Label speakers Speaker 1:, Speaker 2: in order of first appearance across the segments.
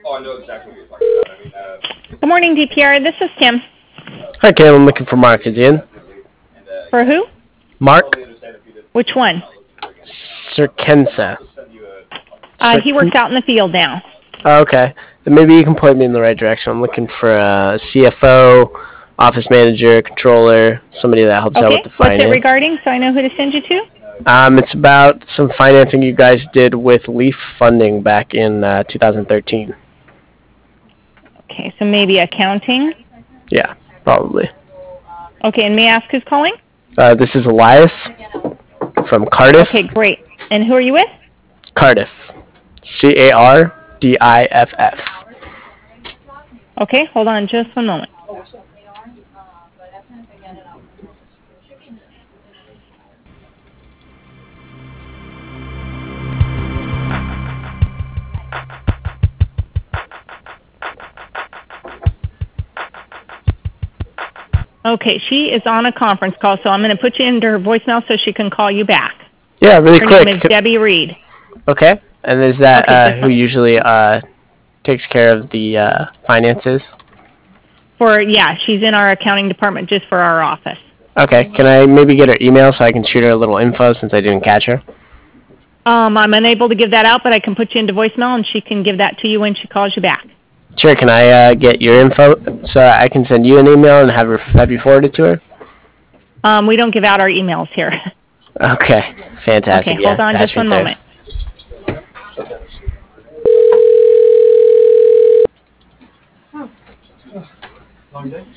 Speaker 1: Good morning, DPR. This is Kim.
Speaker 2: Hi, Kim. I'm looking for Mark. Is he in?
Speaker 1: For who?
Speaker 2: Mark
Speaker 1: Which one?
Speaker 2: Sirkensa.
Speaker 1: He works out in the field now.
Speaker 2: Oh, okay. Then maybe you can point me in the right direction. I'm looking for a CFO, office manager, controller, somebody that helps out with the finance.
Speaker 1: What's it regarding so I know who to send you to?
Speaker 2: It's about some financing you guys did with Leaf Funding back in 2013.
Speaker 1: Okay, so maybe accounting?
Speaker 2: Yeah, probably.
Speaker 1: Okay, and may I ask who's calling?
Speaker 2: This is Elias from Cardiff.
Speaker 1: Okay, great. And who are you with?
Speaker 2: Cardiff. Cardiff.
Speaker 1: Okay, hold on just one moment. Okay, she is on a conference call, so I'm going to put you into her voicemail so she can call you back.
Speaker 2: Yeah, really quick.
Speaker 1: Her name is Debbie Reed.
Speaker 2: Okay, and is that who usually takes care of the finances?
Speaker 1: Yeah, she's in our accounting department just for our office.
Speaker 2: Okay, can I maybe get her email so I can shoot her a little info since I didn't catch her?
Speaker 1: I'm unable to give that out, but I can put you into voicemail and she can give that to you when she calls you back.
Speaker 2: Sure, can I get your info so I can send you an email and have you forward it to her?
Speaker 1: We don't give out our emails here.
Speaker 2: Okay, fantastic.
Speaker 1: Okay, hold on just one moment.
Speaker 3: Long day?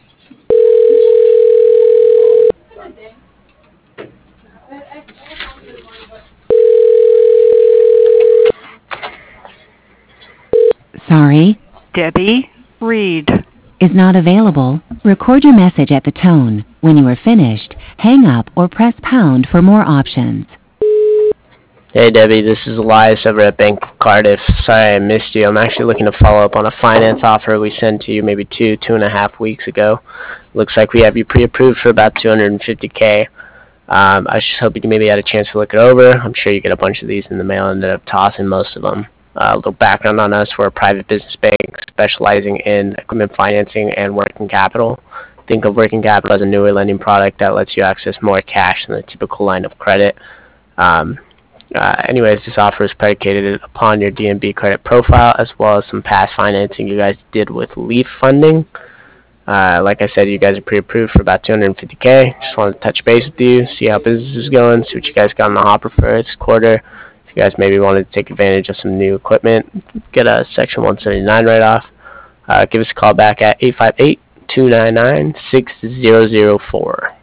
Speaker 4: Sorry,
Speaker 5: Debbie Reed
Speaker 4: is not available. Record your message at the tone. When you are finished, hang up or press pound for more options.
Speaker 2: Hey Debbie, this is Elias over at Bank of Cardiff. Sorry I missed you. I'm actually looking to follow up on a finance offer we sent to you maybe 2.5 weeks ago. Looks like we have you pre-approved for about $250K. I was just hoping you maybe had a chance to look it over. I'm sure you get a bunch of these in the mail and ended up tossing most of them. A little background on us: we're a private business bank specializing in equipment financing and working capital. Think of working capital as a newer lending product that lets you access more cash than the typical line of credit. Anyways, this offer is predicated upon your D&B credit profile as well as some past financing you guys did with Leaf Funding. Like I said, you guys are pre-approved for about $250K. Just wanted to touch base with you, see how business is going, see what you guys got in the hopper for this quarter. If you guys maybe wanted to take advantage of some new equipment, get a Section 179 write-off, give us a call back at 858-299-6004.